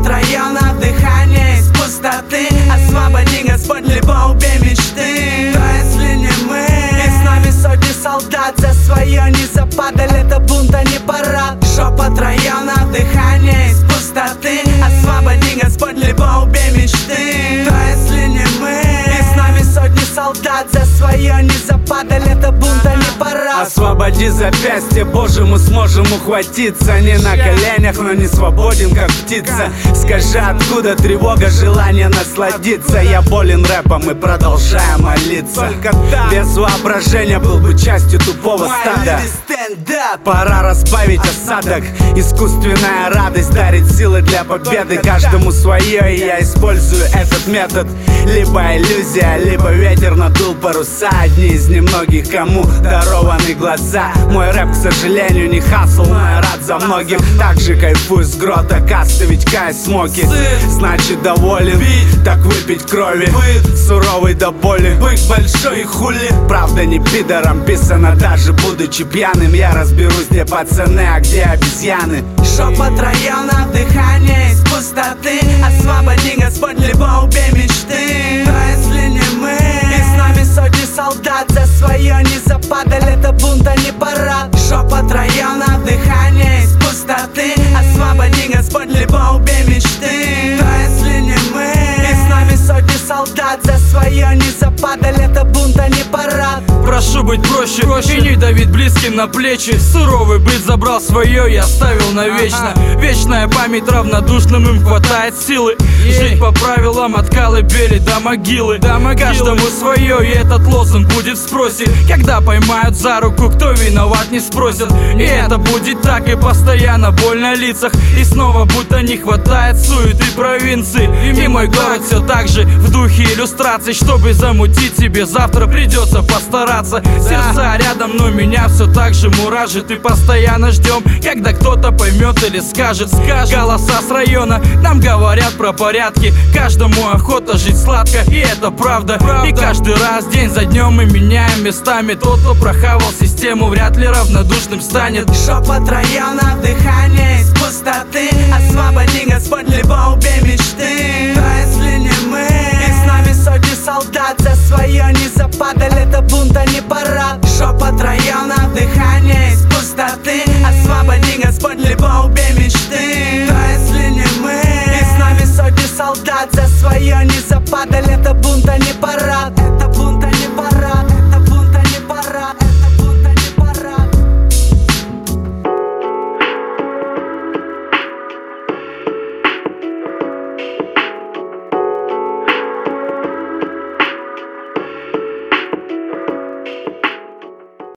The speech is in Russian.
районов, дыхание из пустоты. Освободи, Господь, либо убей мечты. Но если не мы, и с нами сотни солдат, за свое не западали, это бунт, а не парад. Шепот районов, дыхание из пустоты. Освободи, Господь, либо убей мечты. Но если не мы, и с нами сотни солдат, за свое не западали, это бунт, а не парад. Освободи запястье, Боже, мы сможем ухватиться. Не на коленях, но не свободен, как птица. Скажи, откуда тревога, желание насладиться? Я болен рэпом и продолжаю молиться. Без воображения был бы частью тупого стада. Пора разбавить осадок. Искусственная радость дарит силы для победы. Каждому свое, и я использую этот метод. Либо иллюзия, либо ветер надул паруса. Одни из немногих, кому дарованы глаза. Мой рэп, к сожалению, не хасл, но я рад за многих. Также кайфую с грота касты, ведь кай смоки. Значит доволен, так выпить крови. Суровый до боли, быть большой и хули. Правда не пидором писано, даже будучи пьяным. Я разберусь, где пацаны, а где обезьяны. Шепот районов, дыхание из пустоты. Освободи, Господь, либо убей мечты. Но если не мы, и с нами сотни солдат, за свое не западали, это бунт, а не парад. Шепот районов, дыхание из пустоты. Освободи, Господь, либо убей мечты. Но если не мы, и с нами сотни солдат, за свое не западали, это бунт, а не парад. Прошу быть проще и не давить близким на плечи. Суровый быт забрал свое и оставил навечно. Вечная память равнодушным, им хватает силы жить по правилам от колыбели до могилы. Каждому свое, и этот лозунг будет в спросе. Когда поймают за руку, кто виноват, не спросят. И это будет так и постоянно, боль на лицах. И снова будто не хватает суеты провинции. И мой город все так же в духе иллюстраций. Чтобы замутить себе, завтра придется постараться. Сердца рядом, но меня все так же муражит. И постоянно ждем, когда кто-то поймет или скажет. Голоса с района нам говорят про порядки. Каждому охота жить сладко, и это правда. И каждый раз, день за днем, мы меняем местами. Тот, кто прохавал систему, вряд ли равнодушным станет. Шепот районов, дыхание из пустоты. Освободи, Господь, либо убей мечты. Но если не мы, и с нами сотни солдат, за свое не западали, это бунт, а не парад. Шепот районов, дыхание из пустоты. Освободи, Господь, либо убей мечты. Но если не мы, и с нами сотни солдат, за свое не западали, это бунт, а не парад.